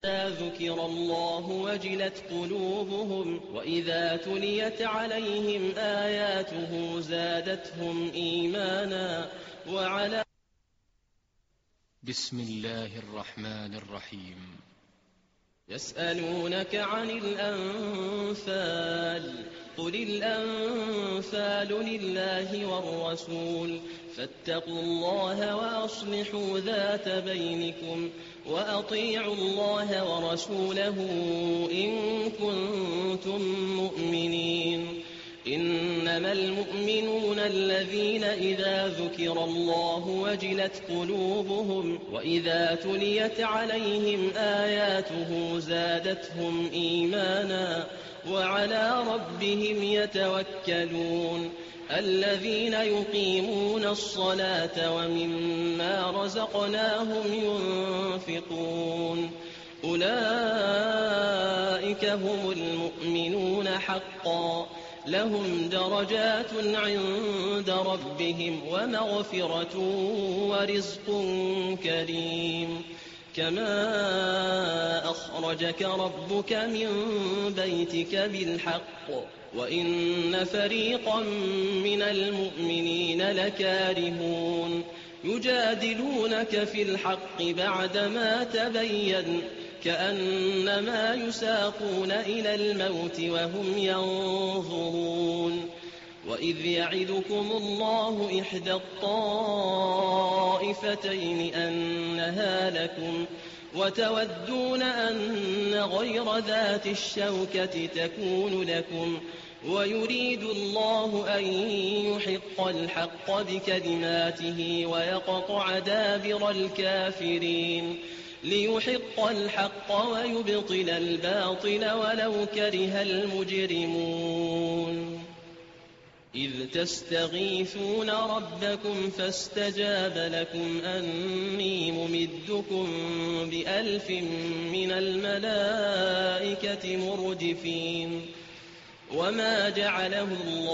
إذا ذكر الله وجلت قلوبهم وإذا تليت عليهم آياته زادتهم إيمانا وعلى. بسم الله الرحمن الرحيم. يسألونك عن الأنفال قل الأنفال لله والرسول فاتقوا الله وأصلحوا ذات بينكم وأطيعوا الله ورسوله إن كنتم مؤمنين. إنما المؤمنون الذين إذا ذكر الله وجلت قلوبهم وإذا تليت عليهم آياته زادتهم إيمانا وعلى ربهم يتوكلون. الذين يقيمون الصلاة ومما رزقناهم ينفقون أولئك هم المؤمنون حقا لهم درجات عند ربهم ومغفرة ورزق كريم. كما أخرجك ربك من بيتك بالحق وإن فريقا من المؤمنين لكارهون يجادلونك في الحق بعدما تبين كأنما يساقون إلى الموت وهم ينظرون. وإذ يعدكم الله إحدى الطائفتين أنها لكم وتودون أن غير ذات الشوكة تكون لكم ويريد الله أن يحق الحق بكلماته ويقطع دابر الكافرين ليحق الحق ويبطل الباطل ولو كره المجرمون. إذ تستغيثون ربكم فاستجاب لكم أني ممدكم ب1000 من الملائكة مردفين. وما جعله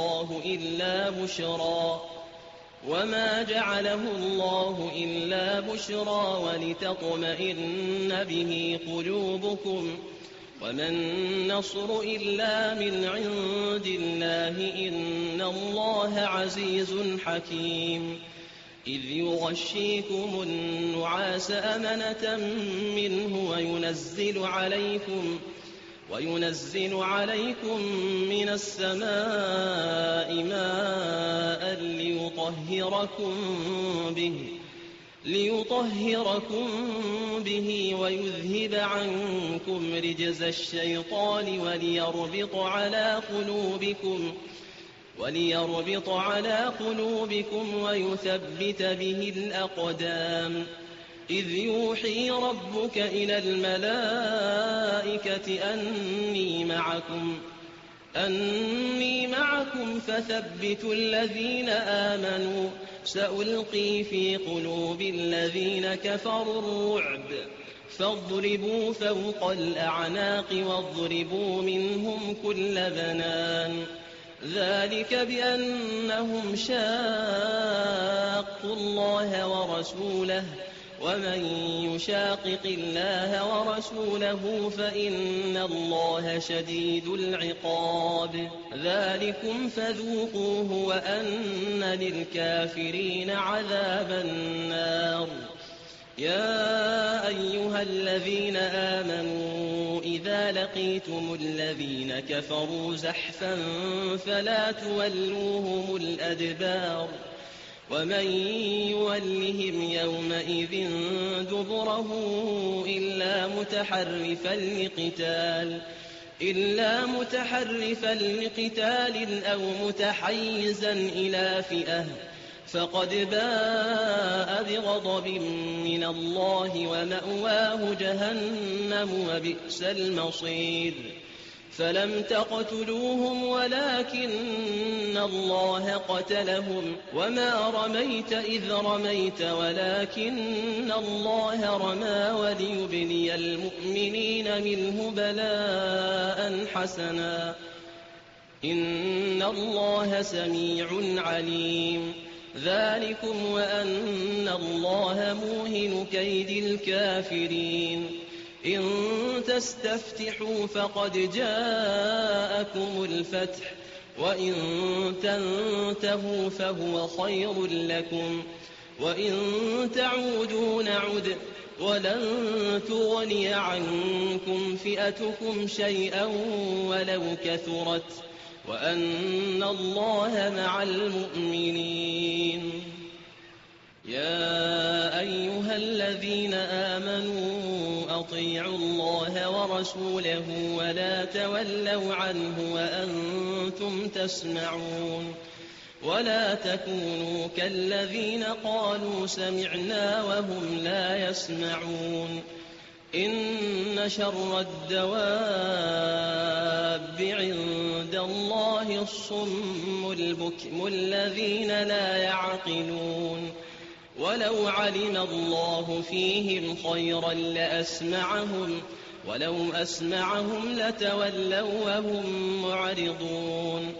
الله إلا بشرى ولتطمئن به قلوبكم وما النصر إلا من عند الله إن الله عزيز حكيم. إذ يغشيكم النعاس أمنة منه وينزل عليكم من السماء ماء ليطهركم به ويذهب عنكم رجز الشيطان وليربط على قلوبكم ويثبت به الأقدام. إذ يوحي ربك إلى الملائكة أني معكم فثبتوا الذين آمنوا سألقي في قلوب الذين كفروا الرعب فاضربوا فوق الأعناق واضربوا منهم كل بنان. ذلك بأنهم شاقوا الله ورسوله ومن يشاقق الله ورسوله فإن الله شديد العقاب. ذلكم فذوقوه وأن للكافرين عذاب النار. يا أيها الذين آمنوا إذا لقيتم الذين كفروا زحفا فلا تولوهم الأدبار ومن يولهم يومئذ دبره إلا متحرفا لقتال أو متحيزا إلى فئة فقد باء بغضب من الله ومأواه جهنم وبئس المصير. فلم تقتلوهم ولكن الله قتلهم وما رميت إذ رميت ولكن الله رمى وليبلي المؤمنين منه بلاء حسنا إن الله سميع عليم. ذلكم وأن الله موهن كيد الكافرين. إن تستفتحوا فقد جاءكم الفتح وإن تنتهوا فهو خير لكم وإن تعودوا نعد ولن تغني عنكم فئتكم شيئا ولو كثرت وأن الله مع المؤمنين. يا أيها الذين آمنوا أطيعوا الله ورسوله ولا تولوا عنه وأنتم تسمعون ولا تكونوا كالذين قالوا سمعنا وهم لا يسمعون. إن شر الدواب عند الله الصم البكم الذين لا يعقلون. ولو علم الله فيهم خيرا لأسمعهم ولو أسمعهم لتولوا وهم معرضون.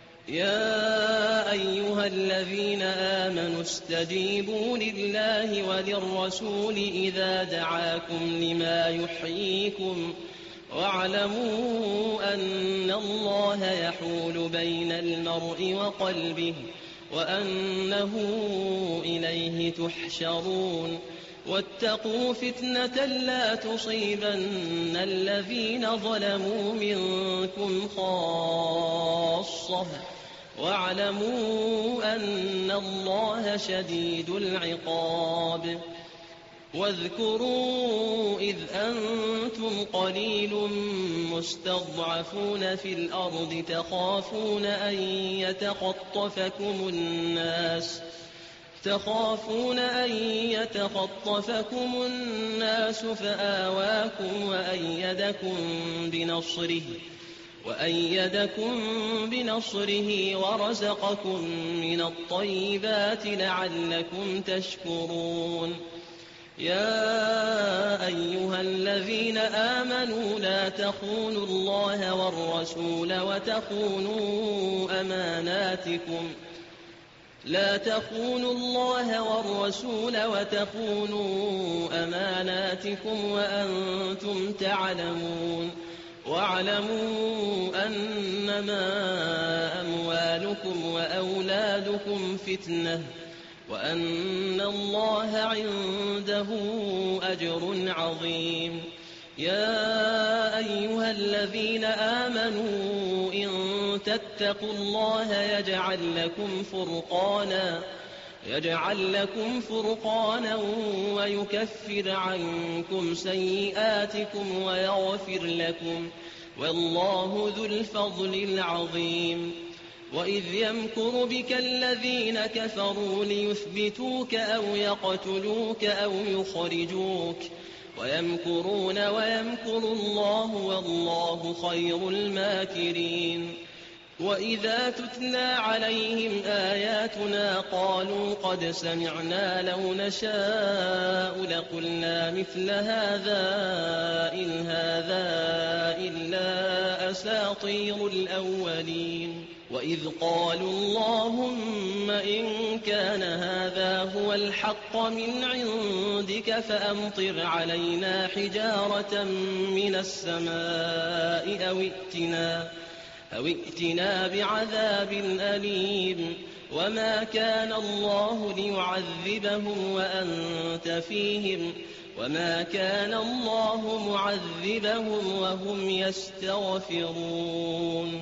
يا أيها الذين آمنوا استجيبوا لله وللرسول إذا دعاكم لما يحييكم واعلموا أن الله يحول بين المرء وقلبه وأنه إليه تحشرون. واتقوا فتنة لا تصيبن الذين ظلموا منكم خاصة واعلموا أن الله شديد العقاب. واذكروا إذ أنتم قليل مستضعفون في الأرض تخافون أن يتخطفكم الناس فآواكم وأيدكم بنصره ورزقكم من الطيبات لعلكم تشكرون. يا أيها الذين آمنوا لا تخونوا الله والرسول وتخونوا أماناتكم وأنتم تعلمون. واعلموا أنما أموالكم وأولادكم فتنة وأن الله عنده أجر عظيم. يا أيها الذين آمنوا إن تتقوا الله يجعل لكم فرقانا ويكفر عنكم سيئاتكم ويغفر لكم والله ذو الفضل العظيم. وإذ يمكر بك الذين كفروا ليثبتوك أو يقتلوك أو يخرجوك ويمكرون ويمكر الله والله خير الماكرين. وإذا تتلى عليهم آياتنا قالوا قد سمعنا لو نشاء لقلنا مثل هذا إن هذا إلا أساطير الأولين. وإذ قالوا اللهم إن كان هذا هو الحق من عندك فأمطر علينا حجارة من السماء أو ائتنا بعذاب أليم. وما كان الله ليعذبهم وأنت فيهم وما كان الله معذبهم وهم يستغفرون.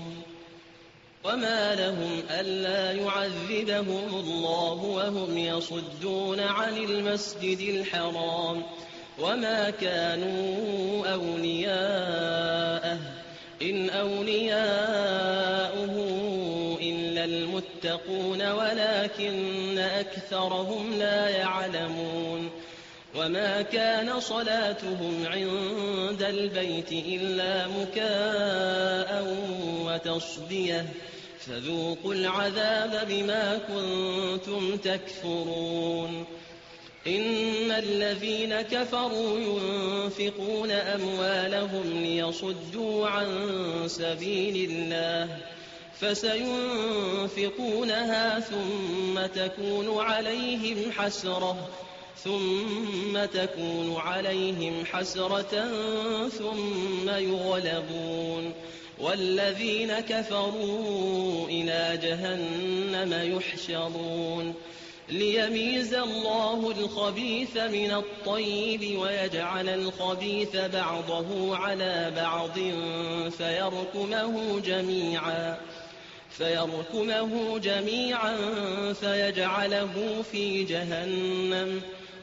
وما لهم ألا يعذبهم الله وهم يصدون عن المسجد الحرام وما كانوا أولياءه إن أولياؤه إلا المتقون ولكن أكثرهم لا يعلمون. وما كان صلاتهم عند البيت إلا مكاء وتصدية فذوقوا العذاب بما كنتم تكفرون. إن الذين كفروا ينفقون أموالهم ليصدوا عن سبيل الله فسينفقونها ثم تكون عليهم حسرة ثم تكون عليهم حسرة ثم يغلبون والذين كفروا إلى جهنم يحشرون ليميز الله الخبيث من الطيب ويجعل الخبيث بعضه على بعض فيركمه جميعا فيجعله في جهنم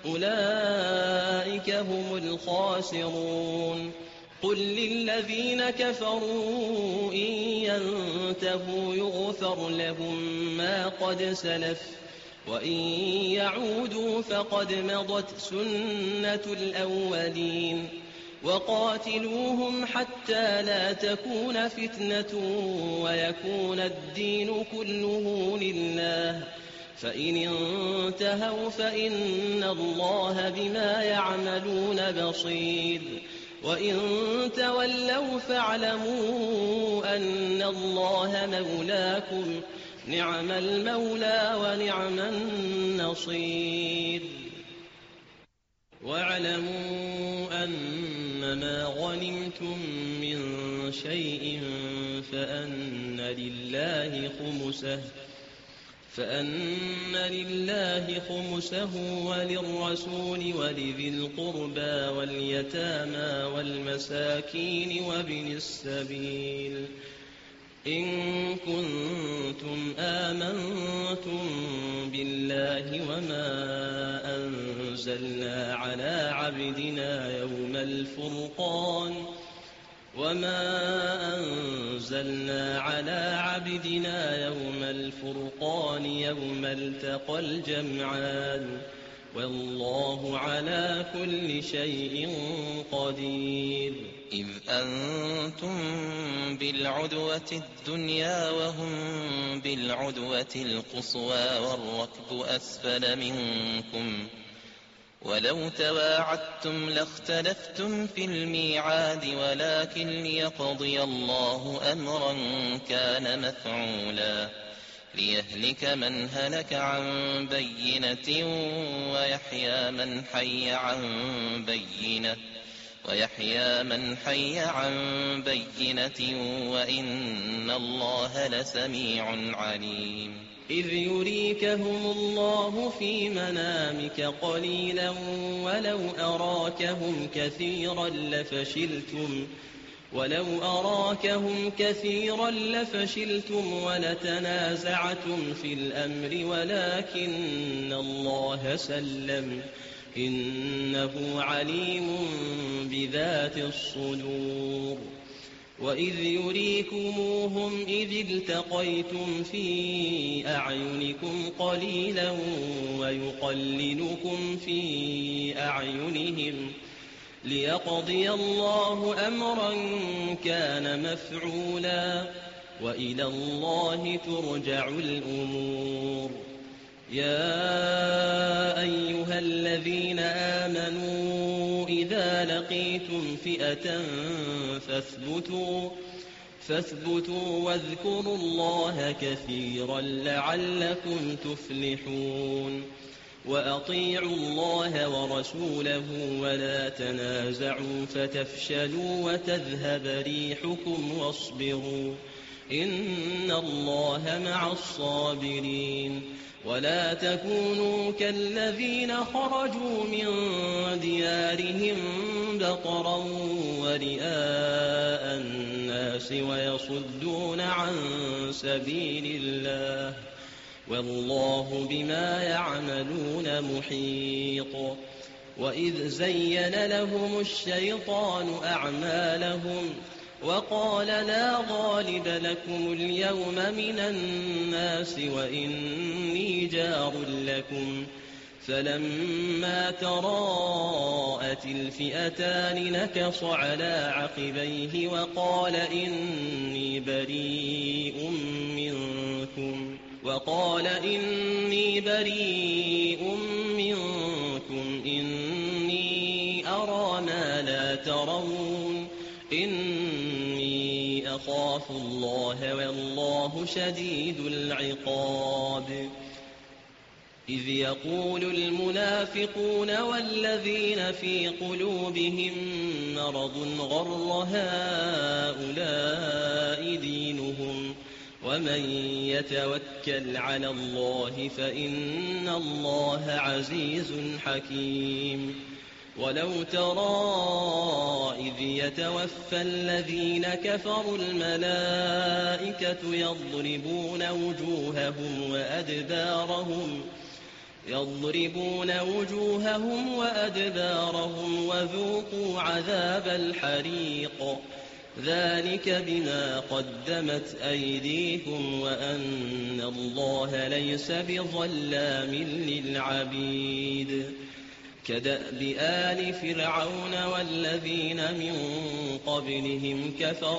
أولئك هم الخاسرون قل للذين كفروا إن ينتهوا يغفر لهم ما قد سلف وإن يعودوا فقد مضت سنة الأولين وقاتلوهم حتى لا تكون فتنة ويكون الدين كله لله فإن انتهوا فإن الله بما يعملون بصير وإن تولوا فاعلموا أن الله مولاكم نعم المولى ونعم النصير واعلموا أنما غنمتم من شيء فأن لله خمسه وللرسول ولذي القربى واليتامى والمساكين وابن السبيل إن كنتم آمنتم بالله وما أنزلنا على عبدنا يوم الفرقان يوم التقى الجمعان والله على كل شيء قدير إذ أنتم بالعدوة الدنيا وهم بالعدوة القصوى والركب أسفل منكم ولو تواعدتم لاختلفتم في الميعاد ولكن ليقضي الله أمرا كان مفعولا ليهلك من هلك عن بينة ويحيى من حي عن بينة وإن الله لسميع عليم إذ يريكهم الله في منامك قليلا ولو أراكهم كثيرا لفشلتم ولتنازعتم في الأمر ولكن الله سلم إنه عليم بذات الصدور وإذ يريكموهم إذ التقيتم في أعينكم قليلا ويقللكم في أعينهم ليقضي الله أمرا كان مفعولا وإلى الله ترجع الأمور يا أيها الذين آمنوا إذا لقيتم فئة فاثبتوا واذكروا الله كثيرا لعلكم تفلحون وأطيعوا الله ورسوله ولا تنازعوا فتفشلوا وتذهب ريحكم واصبروا إن الله مع الصابرين ولا تكونوا كالذين خرجوا من ديارهم بطرا ورئاء الناس ويصدون عن سبيل الله والله بما يعملون محيط وإذ زين لهم الشيطان أعمالهم وقال لا غالب لكم اليوم من الناس وإني جار لكم فلما تراءت الفئتان نكص على عقبيه وقال إني بريء منكم إني أرى ما لا ترون إني أخاف الله والله شديد العقاب إذ يقول المنافقون والذين في قلوبهم مرض غر هؤلاء دينهم ومن يتوكل على الله فإن الله عزيز حكيم. ولو ترى إذ يتوفى الذين كفروا الملائكة يضربون وجوههم وأدبارهم وذوقوا عذاب الحريق ذلك بما قدمت أيديكم وأن الله ليس بظلام للعبيد. كدأب آل فرعون والذين من قبلهم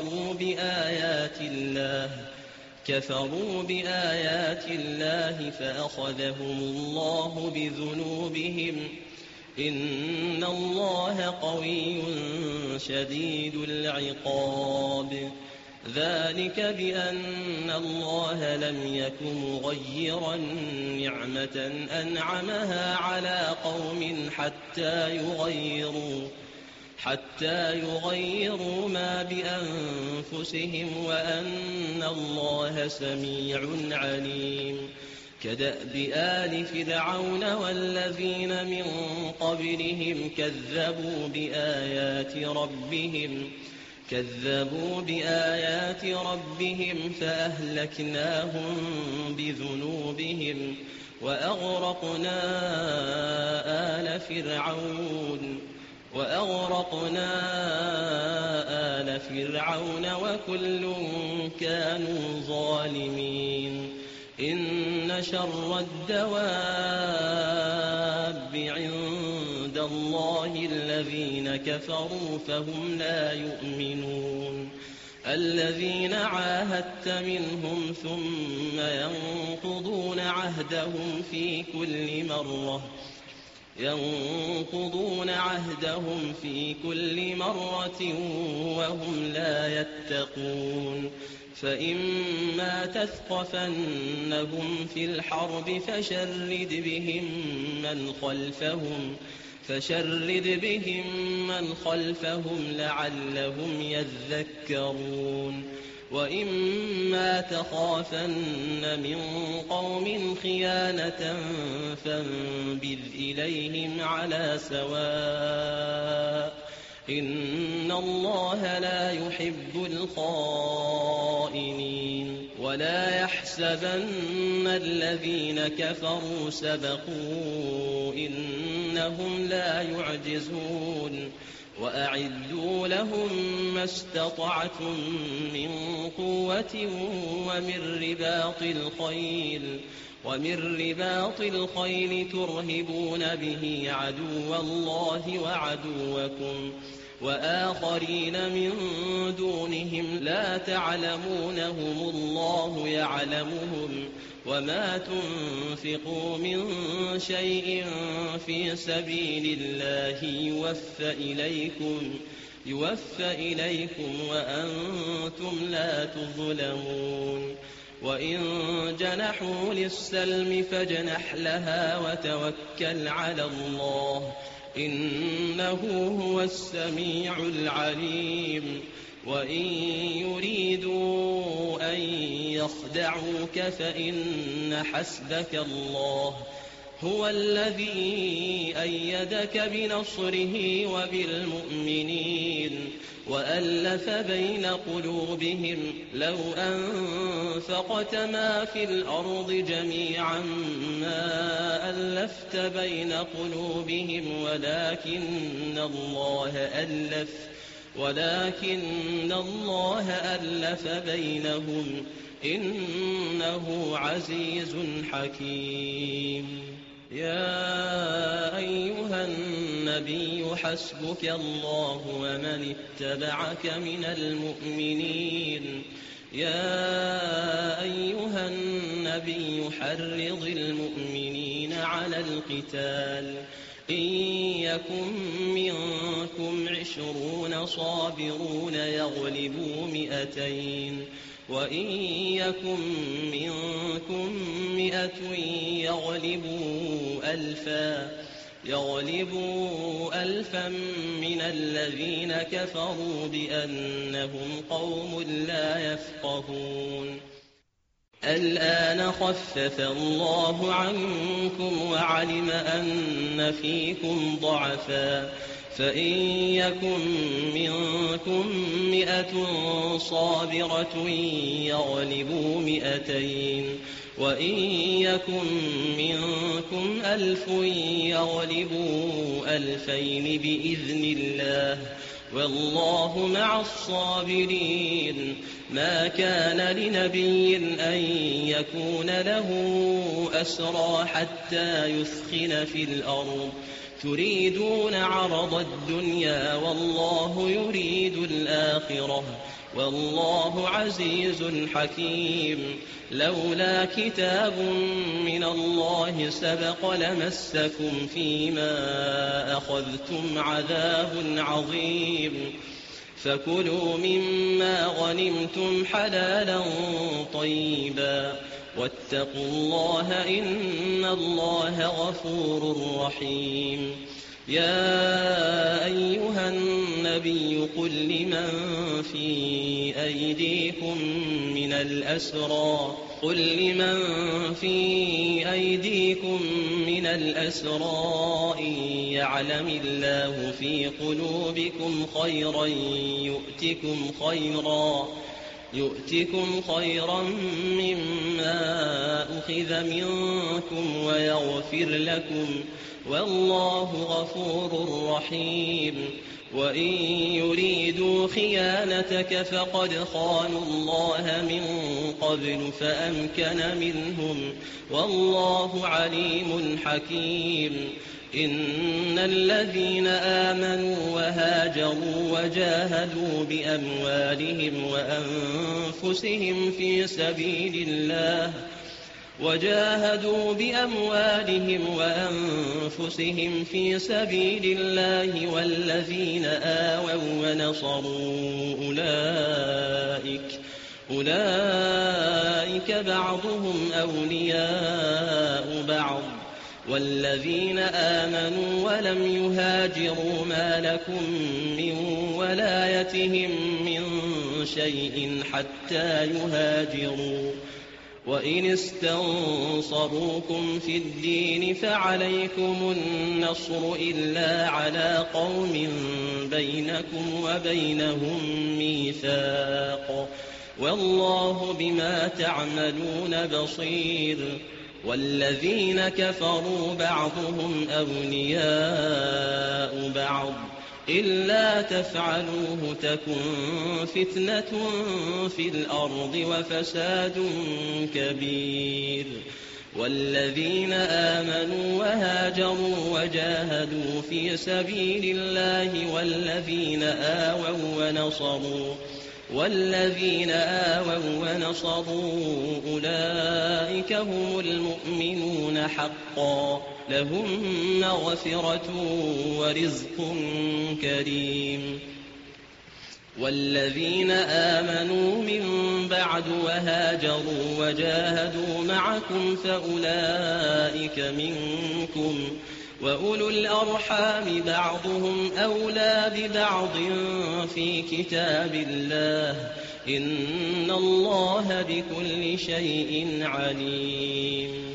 كفروا بآيات الله فأخذهم الله بذنوبهم إن الله قوي شديد العقاب. ذلك بأن الله لم يك مغيرا نعمة أنعمها على قوم حتى يغيروا ما بأنفسهم وأن الله سميع عليم. كدأب آل فرعون والذين من قبلهم كذبوا بآيات ربهم فأهلكناهم بذنوبهم وأغرقنا آل فرعون وكل كانوا ظالمين. إن شر الدواب عند الله الذين كفروا فهم لا يؤمنون. الذين عاهدت منهم ثم ينقضون عهدهم في كل مرة وهم لا يتقون. فإما تثقفنهم في الحرب فشرد بهم من خلفهم لعلهم يذكرون. وإما تخافن من قوم خيانة فانبذ إليهم على سواء إن الله لا يحب الخائنين. ولا يحسبن الذين كفروا سبقوا إنهم لا يعجزون. وأعدوا لهم ما استطعتم من قوة ومن رباط الخيل ترهبون به عدو الله وعدوكم وآخرين من دونهم لا تعلمونهم الله يعلمهم. وما تنفقوا من شيء في سبيل الله يوفى إليكم وأنتم لا تظلمون. وإن جنحوا للسلم فاجنح لها وتوكل على الله إنه هو السميع العليم. وإن يريدوا أن يخدعوك فإن حسبك الله هو الذي أيدك بنصره وبالمؤمنين وألف بين قلوبهم لو أنفقت ما في الأرض جميعا ما ألفت بين قلوبهم ولكن الله ألف بينهم إنه عزيز حكيم. يا أيها النبي حسبك الله ومن اتبعك من المؤمنين. يا أيها النبي حرض المؤمنين على القتال إن يكن منكم 20 صابرون يغلبوا 200 وإن يكن منكم 100 يغلبوا 1000 من الذين كفروا بأنهم قوم لا يفقهون. الآن خفف الله عنكم وعلم أن فيكم ضعفا فإن يكن منكم 100 صابرة يغلبوا 200 وإن يكن منكم 1000 يغلبوا 2000 بإذن الله والله مع الصابرين. ما كان لنبي أن يكون له أسرى حتى يثخن في الأرض تريدون عرض الدنيا والله يريد الآخرة والله عزيز حكيم. لولا كتاب من الله سبق لمسكم فيما أخذتم عذاب عظيم. فكلوا مما غنمتم حلالا طيبا واتقوا الله إن الله غفور رحيم. يا أيها النبي قل لمن في أيديكم من الأسرى إن يعلم الله في قلوبكم خيرا يؤتكم خيرا مما أخذ منكم ويغفر لكم والله غفور رحيم. وإن يريدوا خيانتك فقد خانوا الله من قبل فأمكن منهم والله عليم حكيم. إن الذين آمنوا وهاجروا وجاهدوا بأموالهم وأنفسهم في سبيل الله والذين آووا ونصروا أولئك بعضهم أولياء بعض والذين آمنوا ولم يهاجروا ما لكم من ولايتهم من شيء حتى يهاجروا. وإن استنصروكم في الدين فعليكم النصر إلا على قوم بينكم وبينهم ميثاق والله بما تعملون بصير. والذين كفروا بعضهم أولياء بعض إلا تفعلوه تكن فتنة في الأرض وفساد كبير. والذين آمنوا وهاجروا وجاهدوا في سبيل الله والذين آووا ونصروا أولئك هم المؤمنون حقا لهم مغفرة ورزق كريم. والذين آمنوا من بعد وهاجروا وجاهدوا معكم فأولئك منكم وأولو الأرحام بعضهم أولى ببعض في كتاب الله إن الله بكل شيء عليم.